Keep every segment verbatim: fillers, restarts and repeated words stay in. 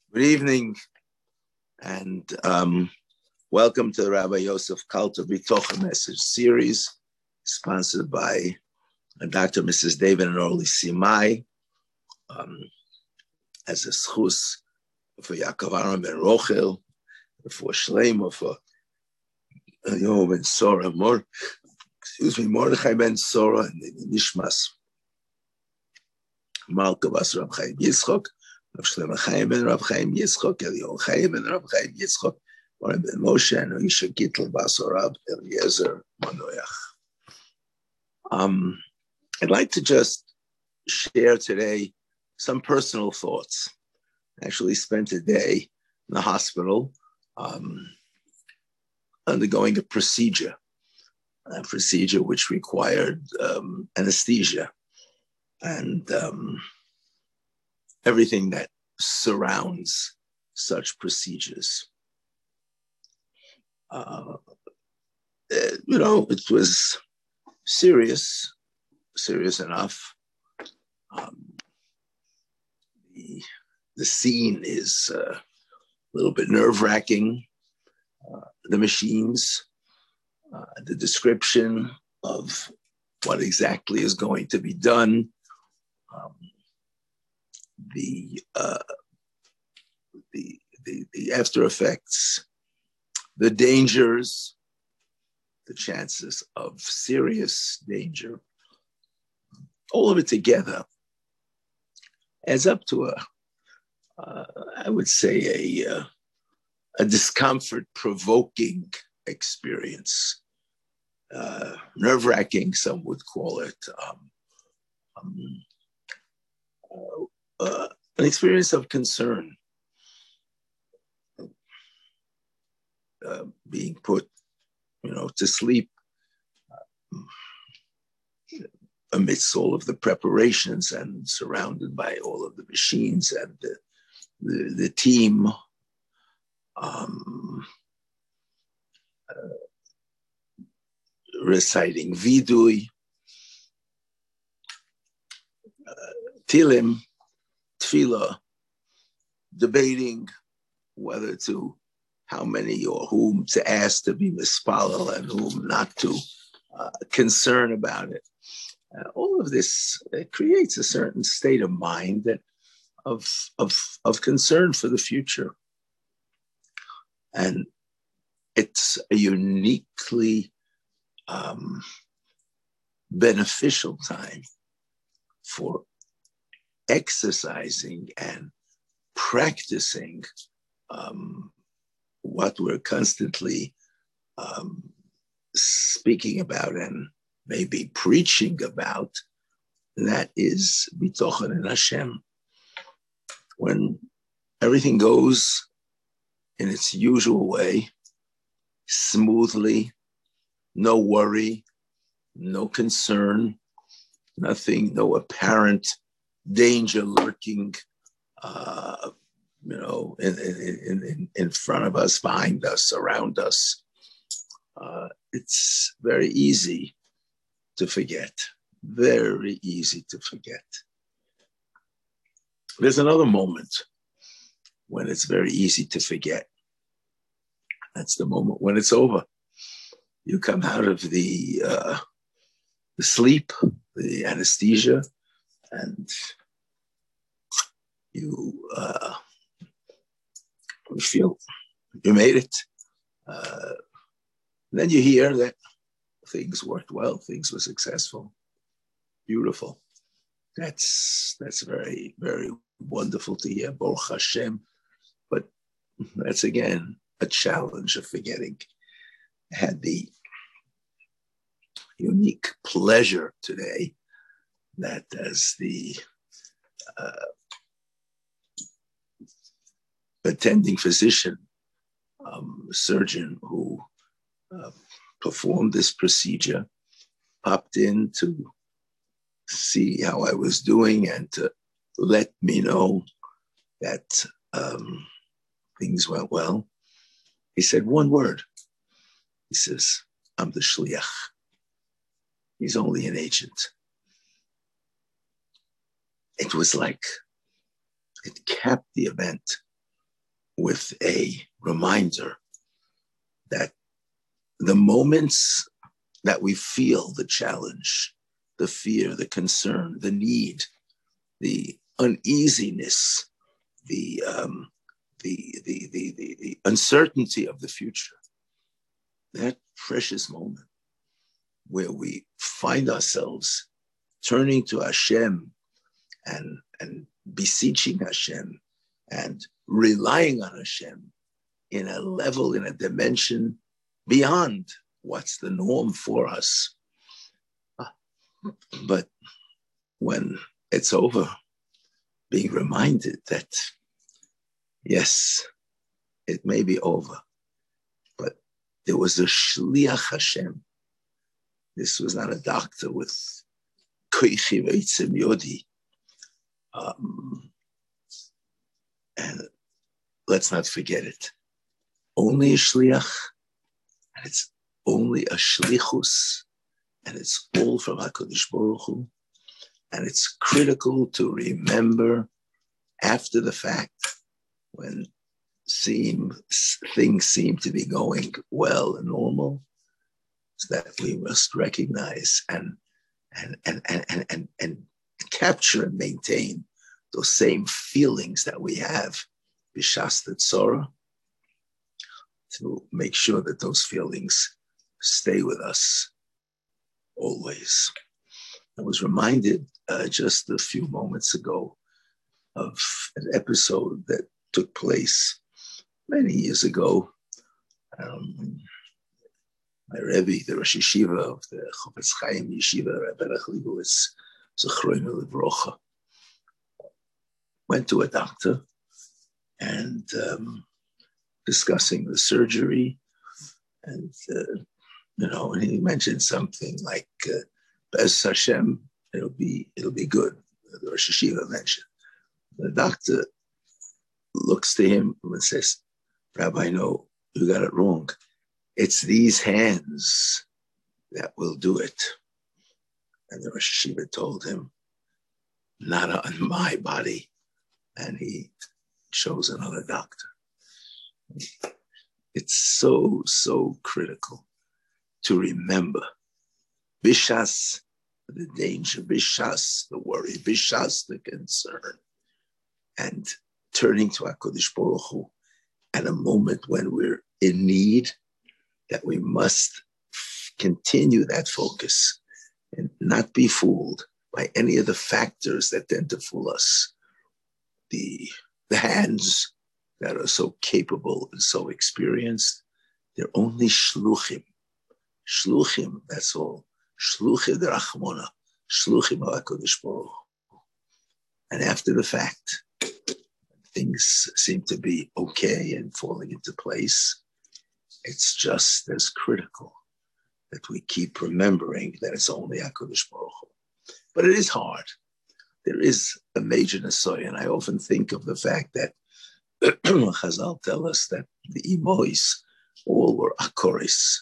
Good evening, and um, welcome to the Rabbi Yosef Kalter Bitocha Message Series, sponsored by Doctor and Missus David and Orly Simai, um, as a schus for Yaakov Aaron ben Rochel, for Shleima, for Yoel ben Sora, Mor, excuse me, Mordechai ben Sora, and Nishmas Malka Bas Rab Chaim Yitzchok, Rav Shlomo Chaim ben Rav Chaim Yitzchok, Eliyahu Chaim ben Rav Chaim Yitzchok, Moran ben Moshe, and Oisha Gittel Bas Rab Eliezer Manoach. Um, I'd like to just share today some personal thoughts. I actually spent a day in the hospital um, undergoing a procedure, a procedure which required um, anesthesia and um, everything that surrounds such procedures. Uh, you know, it was serious, serious enough. Um, the, the scene is uh, a little bit nerve-wracking. Uh, the machines, uh, the description of what exactly is going to be done, um, the, uh, the, the, the after effects, the dangers, the chances of serious danger, all of it together adds up to a, uh, I would say, a, a discomfort-provoking experience. Uh, nerve-wracking, some would call it. Um, um, uh, uh, an experience of concern. Uh, being put, you know, to sleep uh, amidst all of the preparations and surrounded by all of the machines and the, the, the team. Um, uh, reciting vidui, uh, tilim, tefillah, debating whether to, how many or whom to ask to be mispalel and whom not to, uh, concern about it. Uh, all of this uh, creates a certain state of mind that of, of, of concern for the future. And it's a uniquely um, beneficial time for exercising and practicing um, what we're constantly um, speaking about and maybe preaching about, that is Bitochen and Hashem. When everything goes in its usual way, smoothly, no worry, no concern, nothing, no apparent danger lurking uh, you know, in, in, in, in front of us, behind us, around us. Uh, it's very easy to forget. Very easy to forget. There's another moment when it's very easy to forget. That's the moment when it's over. You come out of the, uh, the sleep, the anesthesia, and you, uh, you feel you made it. Uh, then you hear that things worked well, things were successful. Beautiful. That's that's very, very wonderful to hear, Baruch Hashem. But that's again a challenge of forgetting. I had the unique pleasure today that as the uh, attending physician, um, surgeon who uh, performed this procedure, popped in to see how I was doing and to let me know that um, things went well. He said one word. He says, I'm the shliach. He's only an agent. It was like, it capped the event. with a reminder that the moments that we feel the challenge, the fear, the concern, the need, the uneasiness, the um, the, the, the, the, the uncertainty of the future, that precious moment where we find ourselves turning to Hashem and, and beseeching Hashem and relying on Hashem in a level, in a dimension beyond what's the norm for us. But when it's over, being reminded that, yes, it may be over, but there was a Shliach Hashem. This was not a doctor with koichi veitzim yodi. Um, and let's not forget it. Only a Shliach, and it's only a Shlichus, and it's all from HaKadosh Baruch Hu. And it's critical to remember after the fact, when seem, things seem to be going well and normal, that we must recognize and and and and and and, and capture and maintain those same feelings that we have, b'shas tzora, to make sure that those feelings stay with us always. I was reminded uh, just a few moments ago of an episode that took place many years ago. Um, my Rebbe, the Rosh Yeshiva of the Chofetz Chaim Yeshiva, Rebbe Leibowitz, Zechrono Livrocha, went to a doctor and um, discussing the surgery, and uh, you know, and he mentioned something like, uh, "Bez Hashem, it'll be it'll be good." The Rosh Yeshiva mentioned. The doctor looks to him and says, "Rabbi, no, you got it wrong. It's these hands that will do it." And the Rosh Yeshiva told him, "Not on my body." And he chose another doctor. It's so, so critical to remember bishas, the danger, bishas, the worry, bishas, the concern, and turning to HaKadosh Baruch Hu at a moment when we're in need, that we must continue that focus and not be fooled by any of the factors that tend to fool us. The, the hands that are so capable and so experienced, they're only shluchim. Shluchim, that's all. Shluchim derachmona. Shluchim HaKadosh Baruch Hu. And after the fact, things seem to be okay and falling into place. It's just as critical that we keep remembering that it's only HaKadosh Baruch Hu. But it is hard. There is a major nesoy, and I often think of the fact that Chazal tell us that the Imois all were Akoris.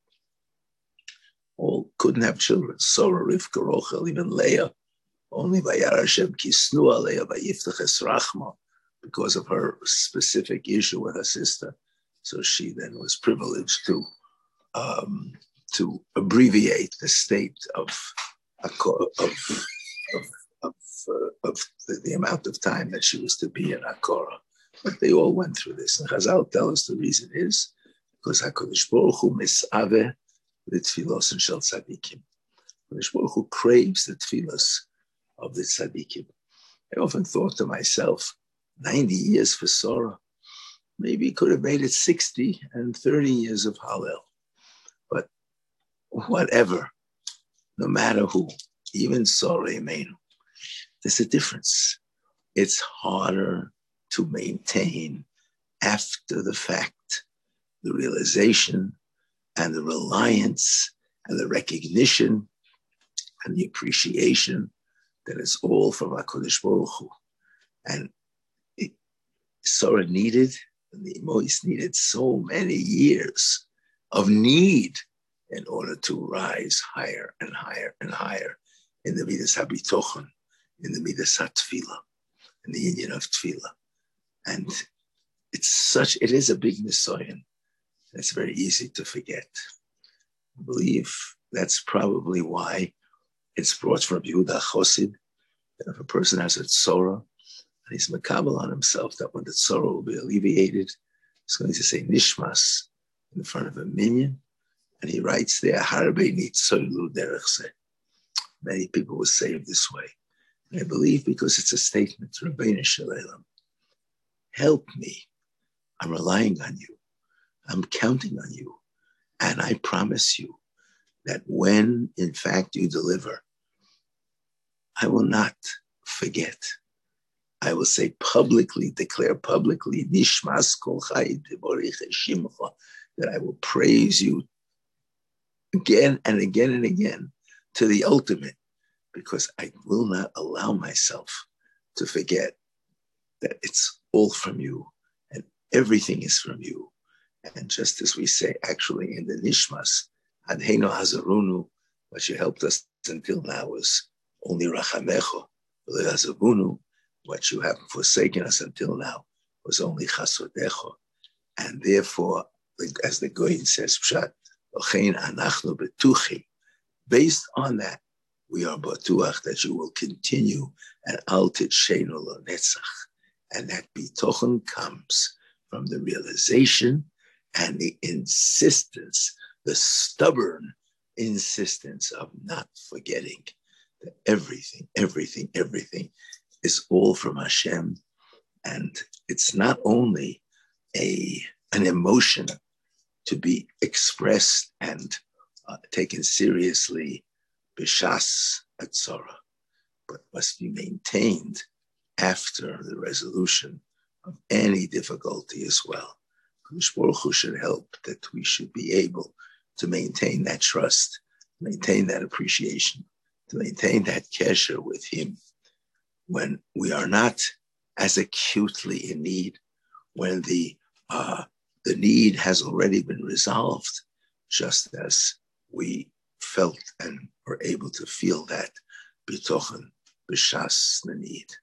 All couldn't have children. Sora, Rivka, Rochel, even Leah. Only by Yar Hashem Kisnu Aleah by Yiftach Es Rachma, because of her specific issue with her sister. So she then was privileged to um, to abbreviate the state of of of, of, uh, of the, the amount of time that she was to be in Akora. But they all went through this. And Chazal tell us the reason is because HaKadosh Baruch Hu misaveh the tfilos and shel tzadikim. HaKadosh Baruch Hu craves the tfilos of the tzadikim. I often thought to myself, ninety years for Sora, maybe he could have made it sixty and thirty years of Hallel. But whatever, no matter who, even Sora Imenu, there's a difference. It's harder to maintain after the fact, the realization and the reliance and the recognition and the appreciation that it's all from HaKadosh Baruch Hu. And it, Sora needed, and the Imois needed so many years of need in order to rise higher and higher and higher in the Midas HaBitochon, in the Midas HaTfilah, in the union of Tfilah. And it's such, it is a big nisoyan. It's very easy to forget. I believe that's probably why it's brought from Yehuda Chosid, that if a person has a tzora, and he's makabel on himself, that when the tzora will be alleviated, he's going to say nishmas in front of a minyan, and he writes there, Harbe nitzoylu derech. Many people were saved this way. And I believe because it's a statement to Rabbeinu Shalom. Help me. I'm relying on you. I'm counting on you. And I promise you that when, in fact, you deliver, I will not forget. I will say publicly, declare publicly, Nishmas kol chai devorich shimcha, that I will praise you again and again and again to the ultimate, because I will not allow myself to forget that it's all from you and everything is from you. And just as we say, actually, in the Nishmas, Adheinu Hazarunu, what you helped us until now was only Rachamecho. Hazarunu, what you haven't forsaken us until now was only Chasodecho. And therefore, as the Goyin says, Pshat, Ochein Anachnu Betuchim. Based on that, we are batuach that you will continue and al titshenu lo netzach. And that bitochen comes from the realization and the insistence, the stubborn insistence of not forgetting that everything, everything, everything is all from Hashem. And it's not only a, an emotion to be expressed and uh, taken seriously, b'shas atzara, but must be maintained after the resolution of any difficulty as well. Kadosh Baruch Hu should help that we should be able to maintain that trust, maintain that appreciation, to maintain that kesher with Him when we are not as acutely in need, when the uh, the need has already been resolved, just as we felt and were able to feel that bitochen b'shas the need.